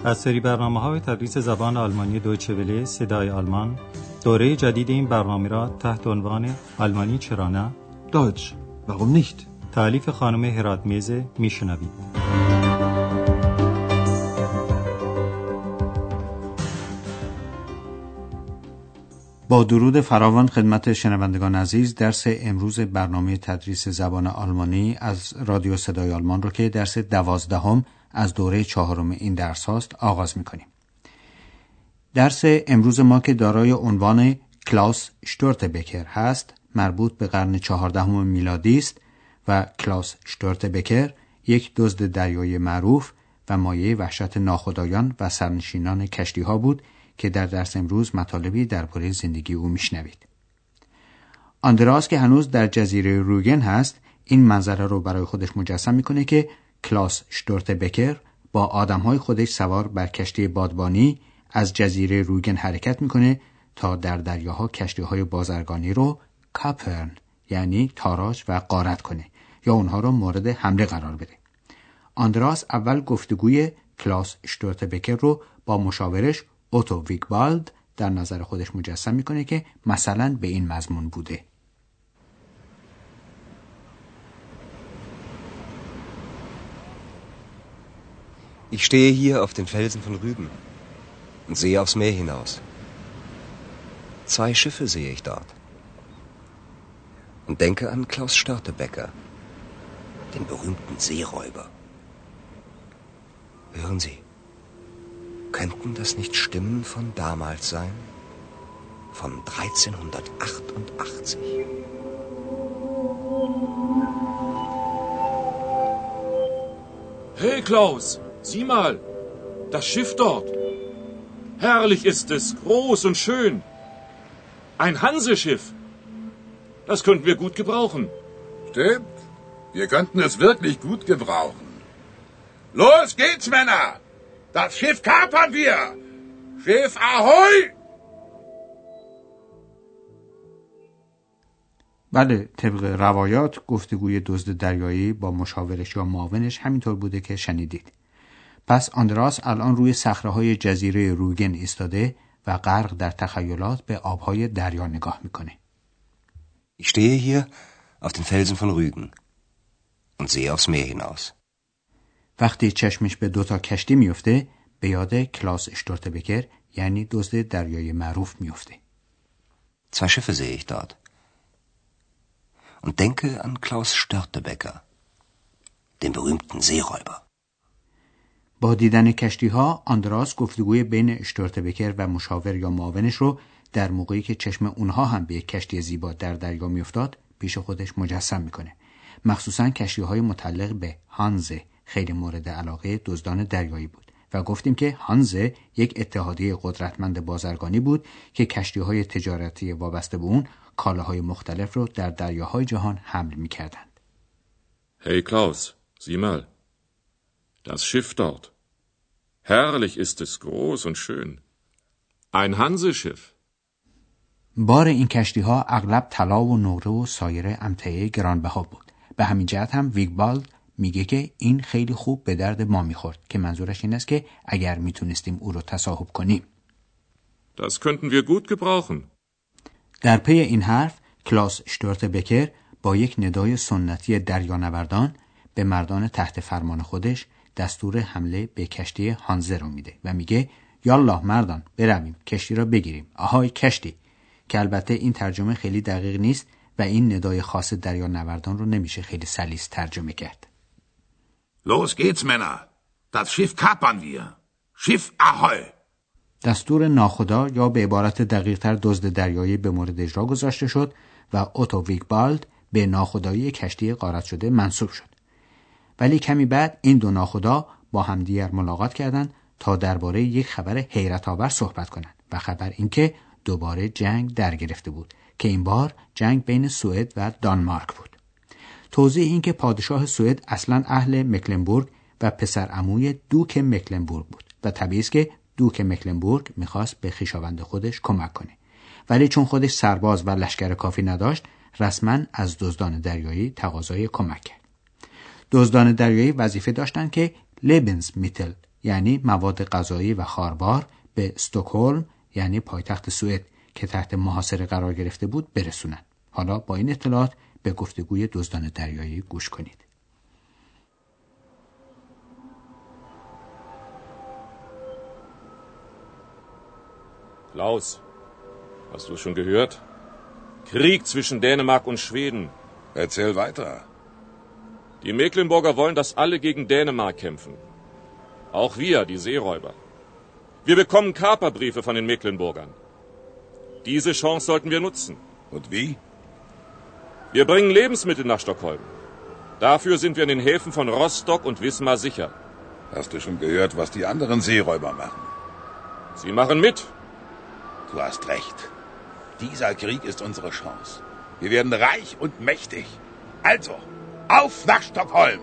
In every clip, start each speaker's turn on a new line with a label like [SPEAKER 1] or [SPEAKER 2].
[SPEAKER 1] از سری برنامه‌های تدریس زبان آلمانی دویچه وله صدای آلمان، دوره جدید این برنامه را تحت عنوان آلمانی چرا نه؟
[SPEAKER 2] Deutsch, warum nicht?
[SPEAKER 1] تألیف خانم هراتمیز میشنوید. با درود فراوان خدمت شنوندگان عزیز، درس امروز برنامه تدریس زبان آلمانی از رادیو صدای آلمان رو که درس 12 از دوره 4 این درس هاست آغاز میکنیم. درس امروز ما که دارای عنوان کلاس شتورتبکر هست، مربوط به قرن 14 میلادی است و کلاس شتورتبکر یک دزد دریایی معروف و مایه وحشت ناخدایان و سرنشینان کشتی ها بود که در درس امروز مطالبی درباره زندگی او میشنوید. آندراس که هنوز در جزیره روگن هست، این منظره رو برای خودش مجسم میکنه که کلاس شتورتبکر با آدمهای خودش سوار بر کشتی بادبانی از جزیره روگن حرکت میکنه تا در دریاها کشتیهای بازرگانی رو کاپرن یعنی تاراج و غارت کنه یا اونها رو مورد حمله قرار بده. آندراس اول گفتگوی کلاس شتورتبکر رو با مشاورش اوتو ویگبالد در نظر خودش مجسم میکنه که مثلا به این مضمون بوده:
[SPEAKER 3] Ich stehe hier auf den Felsen von Rügen und sehe aufs Meer hinaus. 2 Schiffe sehe ich dort. Und denke an Klaus Störtebeker, den berühmten Seeräuber. Hören Sie, könnten das nicht Stimmen von damals sein? Von 1388.
[SPEAKER 4] Hey Klaus, sieh mal, das Schiff dort. Herrlich ist es, groß und schön. Ein Hanseschiff. Das könnten wir gut gebrauchen.
[SPEAKER 5] Stimmt, wir könnten es wirklich gut gebrauchen. Los geht's, Männer! Das Schiff kapern wir! Schiff Ahoi!
[SPEAKER 1] بله، طبق روایات گفتگوی دزد دریایی با مشاورش یا معاونش همینطور بوده که شنیدید. پس آندراس الان روی صخره‌های جزیره روگن ایستاده و غرق در تخیلات به آبهای دریا نگاه میکنه.
[SPEAKER 3] Ich stehe hier auf den Felsen von Rügen und sehe aufs Meer hinaus.
[SPEAKER 1] وقتی چشمش به 2 کشتی میفته، به یاد کلاس شتورتبکر یعنی دزد دریایی معروف میفته.
[SPEAKER 3] 2 Schiffe sehe ich dort. Und denke an Klaus Störtebeker, den berühmten Seeräuber.
[SPEAKER 1] با دیدن کشتی‌ها، آندراس گفتگوی بین شتورتبکر و مشاور یا معاونش رو در موقعی که چشم اونها هم به یک کشتی زیبا در دریا میافتاد پیش خودش مجسم میکنه. مخصوصاً کشتی‌های متعلق به هانزه خیلی مورد علاقه دزدان دریایی بود و گفتیم که هانزه یک اتحادیه قدرتمند بازرگانی بود که کشتی‌های تجارتی وابسته به اون کالاهای مختلف رو در دریاهای جهان حمل می‌کردند.
[SPEAKER 4] Hey Klaus, sieh mal, das Schiff dort. Herrlich ist es, groß und schön. Ein Hanseschiff.
[SPEAKER 1] بار این کشتی‌ها اغلب طلا و نقره و سایر امتعه گرانبها بود. به همین جهت هم ویگبالد میگه که این خیلی خوب به درد ما میخورد، که منظورش این است که اگر میتونستیم او رو تصاحب کنیم.
[SPEAKER 4] Das könnten wir gut gebrauchen.
[SPEAKER 1] در پی این حرف کلاس شتورتبکر با یک ندای سنتی دریانوردان به مردان تحت فرمان خودش دستور حمله به کشتی هانزه رو میده و میگه یالا مردان برویم کشتی را بگیریم، آهای کشتی، که البته این ترجمه خیلی دقیق نیست و این ندای خاص دریانوردان رو نمیشه خیلی سلیس ترجمه کرد.
[SPEAKER 5] Los geht's, Männer! Das Schiff kapern wir! Schiff Ahoi!
[SPEAKER 1] دستور ناخدا یا به عبارت دقیق‌تر دزد دریایی به مورد اجرا گذاشته شد و اوتو ویگبالد به ناخدایی کشتی غارت شده منصوب شد. ولی کمی بعد این 2 ناخدا با همدیگر ملاقات کردند تا درباره یک خبر حیرت آور صحبت کنند و خبر این که دوباره جنگ در گرفته بود که این بار جنگ بین سوئد و دانمارک بود. توضیح این که پادشاه سوئد اصلاً اهل مکلنبورگ و پسر عموی دوک مکلنبورگ بود و طبیعی است که دوک مکلنبورگ میخواست به خویشاوند خودش کمک کنه، ولی چون خودش سرباز و لشکر کافی نداشت رسما از دزدان دریایی تقاضای کمک کرد. دزدان دریایی وظیفه داشتند که لیبنزمیتل یعنی مواد غذایی و خاربار به استکهلم یعنی پایتخت سوئد که تحت محاصره قرار گرفته بود برسونند. حالا با این اطلاعات به گفتگوی دزدان دریایی گوش کنید.
[SPEAKER 4] Klaus, hast du es schon gehört? Krieg zwischen Dänemark und Schweden.
[SPEAKER 5] Erzähl weiter.
[SPEAKER 4] Die Mecklenburger wollen, dass alle gegen Dänemark kämpfen. Auch wir, die Seeräuber. Wir bekommen Kaperbriefe von den Mecklenburgern. Diese Chance sollten wir nutzen.
[SPEAKER 5] Und wie?
[SPEAKER 4] Wir bringen Lebensmittel nach Stockholm. Dafür sind wir in den Häfen von Rostock und Wismar sicher.
[SPEAKER 5] Hast du schon gehört, was die anderen Seeräuber machen?
[SPEAKER 4] Sie machen mit.
[SPEAKER 5] Du hast recht. Dieser Krieg ist unsere Chance. Wir werden reich und mächtig. Also, auf nach Stockholm!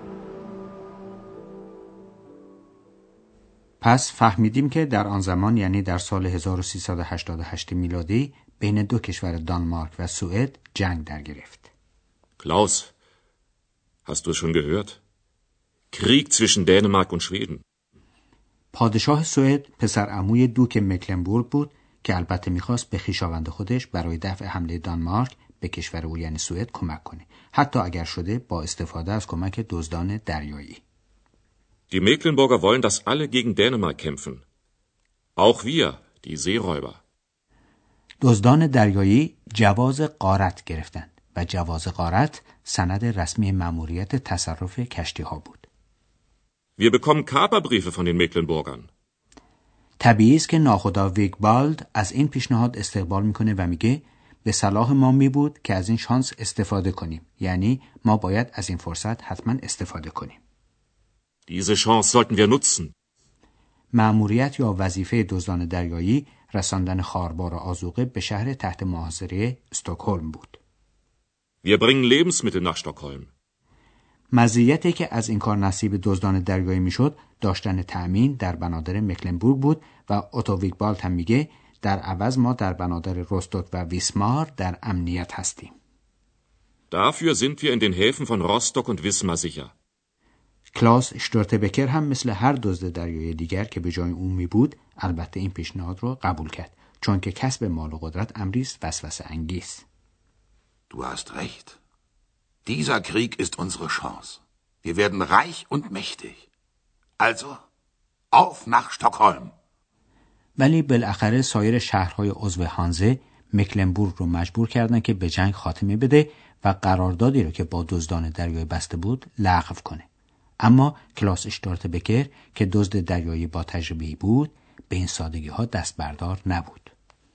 [SPEAKER 1] پس فهمیدیم که در آن زمان یعنی در سال 1388 میلادی بین دو کشور دانمارک و سوئد جنگ در گرفت.
[SPEAKER 4] Klaus, hast du es schon gehört? Krieg zwischen Dänemark und Schweden.
[SPEAKER 1] پادشاه سوئد پسر عموی دوک مکلنبورگ بود که البته میخواست به خویشاوند خودش برای دفع حمله دانمارک به کشور او یعنی سوئد کمک کنه، حتی اگر شده با استفاده از کمک دزدان دریایی.
[SPEAKER 4] Die Mecklenburger wollen, dass alle gegen Dänemark kämpfen. Auch wir, die Seeräuber.
[SPEAKER 1] دزدان دریایی جواز غارت گرفتند و جواز غارت سند رسمی مأموریت تصرف کشتی ها بود.
[SPEAKER 4] Wir bekommen Kaperbriefe von den Mecklenburgern.
[SPEAKER 1] طبیعی است که ناخدا ویگبالد از این پیشنهاد استقبال میکنه و میگه به صلاح ما می بود که از این شانس استفاده کنیم، یعنی ما باید از این فرصت حتما استفاده کنیم.
[SPEAKER 4] Diese Chance sollten wir nutzen.
[SPEAKER 1] مأموریت یا وظیفه دزدان دریایی رساندن خاربار و آذوقه به شهر تحت محاصره استکهلم بود.
[SPEAKER 4] Wir bringen Lebensmittel nach Stockholm.
[SPEAKER 1] مزیتی که از این کار نصیب دزدان دریایی میشد داشتن تأمین در بنادر مکلنبورگ بود و اوتو ویگبالد هم میگه در عوض ما در بنادر روستوک و ویسمار در امنیت هستیم.
[SPEAKER 4] Dafür sind wir in den Häfen von Rostock und Wismar sicher.
[SPEAKER 1] کلاس اشتورتبکر هم مثل هر دزد دریایی دیگر که به جای اون می بود البته این پیشنهاد رو قبول کرد، چون که کسب مال و قدرت امری است وسوسه انگیز.
[SPEAKER 5] Du hast recht. Dieser Krieg ist unsere Chance. Wir werden reich und mächtig. Also, auf nach Stockholm!
[SPEAKER 1] ولی بالاخره سایر شهرهای عضو هانزه مکلنبورگ رو مجبور کردن که به جنگ خاتمه بده و قراردادی رو که با دزدان دریایی بسته بود لغو کنه. اما کلاس اشتورتبکر که دزد دریایی با تجربه‌ای بود به این سادگی ها دست بردار نبود.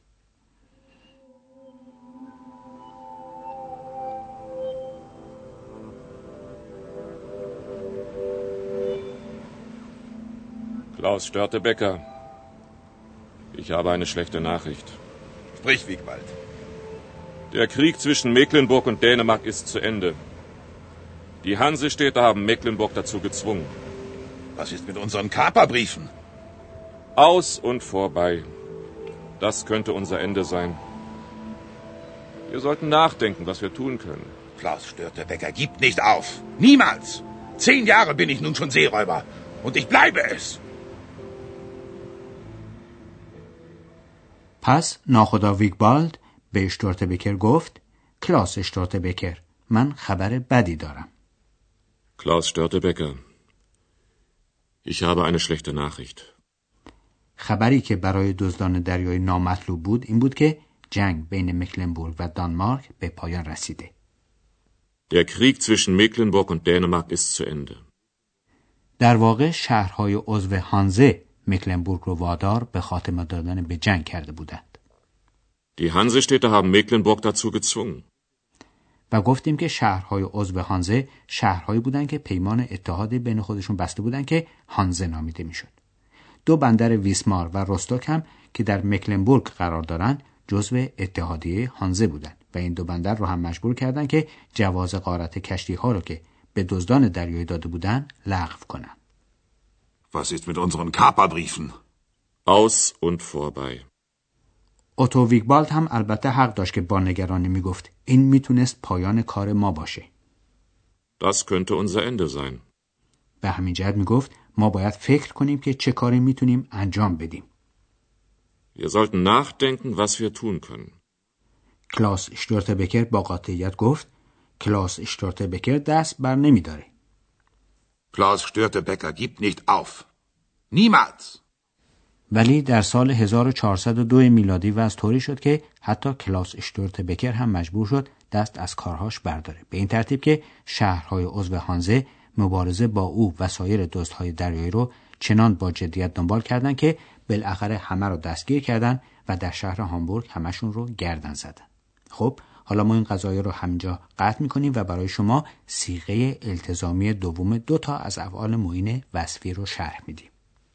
[SPEAKER 4] Klaus Störtebeker, ich habe eine schlechte Nachricht.
[SPEAKER 5] Sprich, Wigwald.
[SPEAKER 4] Der Krieg zwischen Mecklenburg und Dänemark ist zu Ende. Die Hansestädte haben Mecklenburg dazu gezwungen.
[SPEAKER 5] Was ist mit unseren Kaperbriefen?
[SPEAKER 4] Aus und vorbei. Das könnte unser Ende sein. Wir sollten nachdenken, was wir tun können.
[SPEAKER 5] Klaus Störtebeker gibt nicht auf. Niemals. 10 Jahre bin ich nun schon Seeräuber. Und ich bleibe es.
[SPEAKER 1] پس ناخدا ویگبالد به اشتورتبکر گفت کلاس اشتورتبکر من خبر بدی دارم.
[SPEAKER 4] Klaus Störtebeker, ich habe eine schlechte Nachricht.
[SPEAKER 1] خبری که برای دزدان دریایی نامطلوب بود این بود که جنگ بین مکلنبورگ و دانمارک به پایان رسیده.
[SPEAKER 4] Der Krieg zwischen Mecklenburg und Dänemark ist zu Ende.
[SPEAKER 1] در واقع شهرهای عضو هانزه مکلنبورگ رو وادار به خاتمه دادن به جنگ کرده بودند.
[SPEAKER 4] Die Hansestädte haben Mecklenburg dazu gezwungen.
[SPEAKER 1] و گفتیم که شهرهای عضو هانزه شهرهایی بودند که پیمان اتحادی بین خودشون بسته بودند که هانزه نامیده میشد. دو بندر ویسمار و روستوک هم که در مکلنبورگ قرار دارند جزو اتحادیه هانزه بودند و این دو بندر رو هم مجبور کردند که جواز غارت کشتی ها رو که به دزدان دریایی داده بودند لغو کنند.
[SPEAKER 5] Was ist mit unseren Kaperbriefen?
[SPEAKER 4] Aus und vorbei.
[SPEAKER 1] اوتو ویگبالد هم البته حق داشت که با نگرانی میگفت این میتونست پایان کار ما باشه.
[SPEAKER 4] Das könnte unser Ende sein.
[SPEAKER 1] به همین جهت میگفت ما باید فکر کنیم که چه کاری میتونیم انجام بدیم.
[SPEAKER 4] Wir sollten nachdenken, was wir tun können.
[SPEAKER 1] کلاس اشتورتبکر با قاطعیت گفت. کلاس اشتورتبکر دست بر نمیداره.
[SPEAKER 5] Klaus Störtebeker gibt nicht auf. Niemals.
[SPEAKER 1] ولی در سال 1402 میلادی وضع طوری شد که حتی کلاس اشتورتبکر هم مجبور شد دست از کارهاش برداره. به این ترتیب که شهرهای عضو هانزه مبارزه با او و سایر دزدهای دریایی رو چنان با جدیت دنبال کردن که بالاخره همه رو دستگیر کردن و در شهر هامبورگ همشون رو گردن زدن. خب حالا ما این قضایا رو همینجا قطع می‌کنیم و برای شما صیغه التزامی دوم 2 تا از افعال معین وصفی رو شرح میدیم.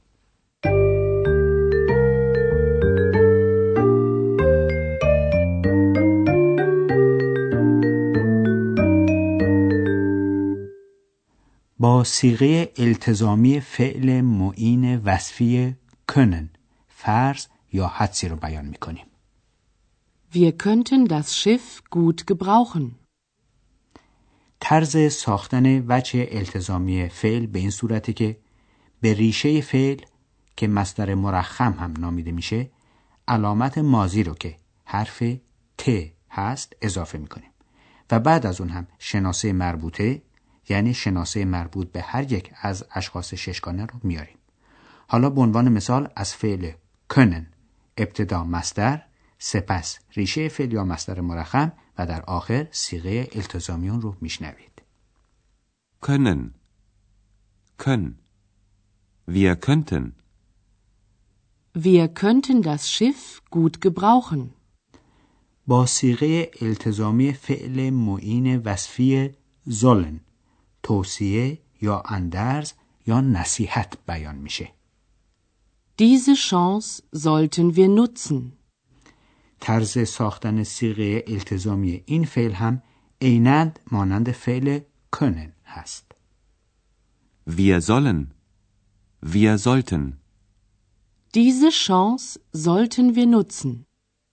[SPEAKER 1] با صیغه التزامی فعل معین وصفی können فرض یا حدسی رو بیان می‌کنیم.
[SPEAKER 6] Wir könnten das Schiff gut gebrauchen.
[SPEAKER 1] طرز ساختن وجه التزامی فعل به این صورته که به ریشه فعل که مصدر مرخم هم نامیده میشه علامت ماضی رو که حرف ت هست اضافه میکنیم و بعد از اون هم شناسه مربوطه یعنی شناسه مربوط به هر یک از اشخاص ششگانه رو میاریم. حالا به عنوان مثال از فعل können ابتدا مصدر، سپس ریشه فعل یا مصدر مرخم و در آخر صیغه التزامی اون رو میشنوید.
[SPEAKER 7] können wir
[SPEAKER 6] könnten das Schiff gut gebrauchen.
[SPEAKER 1] با صیغه التزامی فعل معین وصفی sollen توصیه یا اندرز یا نصیحت بیان میشه.
[SPEAKER 6] Diese Chance sollten wir nutzen.
[SPEAKER 1] طرز ساختن صیغه التزامی این فعل هم عیناً مانند فعل können هست.
[SPEAKER 7] wir sollten.
[SPEAKER 6] Diese Chance sollten wir nutzen.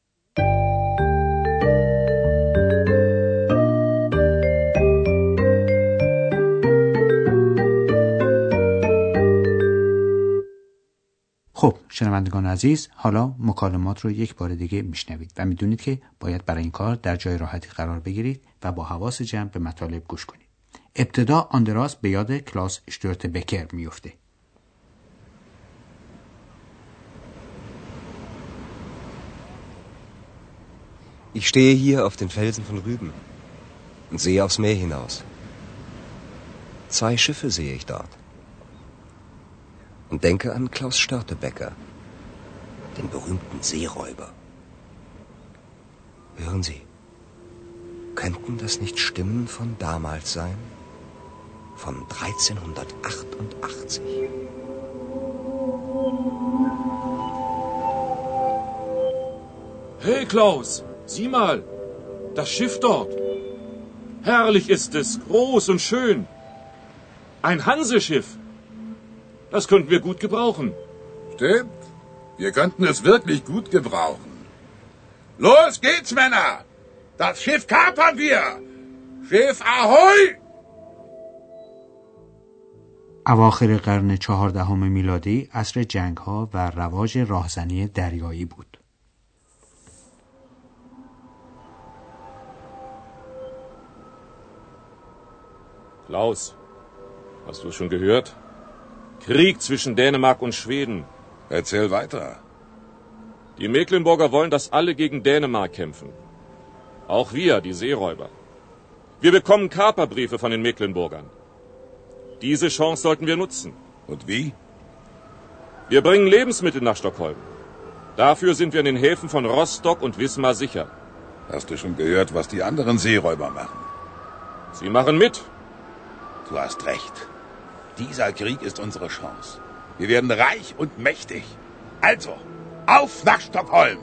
[SPEAKER 1] خب شنوندگان عزیز، حالا مکالمات رو یک بار دیگه میشنوید و میدونید که باید برای این کار در جای راحتی قرار بگیرید و با حواس جمع به مطالب گوش کنید. ابتدا آندراس به یاد کلاس اشتورتبکر میفته.
[SPEAKER 3] Ich stehe hier auf den Felsen von Rüben und sehe aufs Meer hinaus. 2 Schiffe sehe ich dort. Und denke an Klaus Störtebeker, den berühmten Seeräuber. Hören Sie, könnten das nicht Stimmen von damals sein? Von 1388.
[SPEAKER 4] Hey Klaus, sieh mal, das Schiff dort. Herrlich ist es, groß und schön. Ein Hanseschiff. Das könnten wir gut gebrauchen.
[SPEAKER 5] Stimmt. Wir könnten es wirklich gut gebrauchen. Los geht's, Männer! Das Schiff kapern wir! Schiff Ahoi!
[SPEAKER 1] اواخر قرن 14 میلادی عصر جنگ‌ها و رواج راهزنی دریایی بود.
[SPEAKER 4] Klaus, hast du schon gehört? Krieg zwischen Dänemark und Schweden.
[SPEAKER 5] Erzähl weiter.
[SPEAKER 4] Die Mecklenburger wollen, dass alle gegen Dänemark kämpfen. Auch wir, die Seeräuber. Wir bekommen Kaperbriefe von den Mecklenburgern. Diese Chance sollten wir nutzen.
[SPEAKER 5] Und wie?
[SPEAKER 4] Wir bringen Lebensmittel nach Stockholm. Dafür sind wir in den Häfen von Rostock und Wismar sicher.
[SPEAKER 5] Hast du schon gehört, was die anderen Seeräuber machen?
[SPEAKER 4] Sie machen mit.
[SPEAKER 5] Du hast recht. Dieser Krieg ist unsere Chance. Wir werden reich und mächtig. Also, auf nach Stockholm!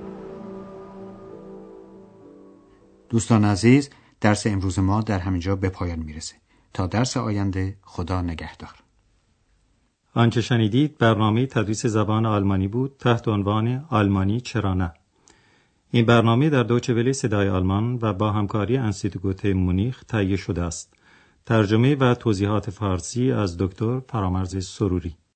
[SPEAKER 1] دوستان عزیز، درس امروز ما در همینجا به پایان میرسه. تا درس آینده، خدا نگهدار.
[SPEAKER 8] آنچه شنیدید برنامه تدریس زبان آلمانی بود تحت عنوان آلمانی چرا نه. این برنامه در دویچه وله صدای آلمان و با همکاری انستیتوت گوته مونیخ تهیه شده است. ترجمه و توضیحات فارسی از دکتر فرامرز سروری.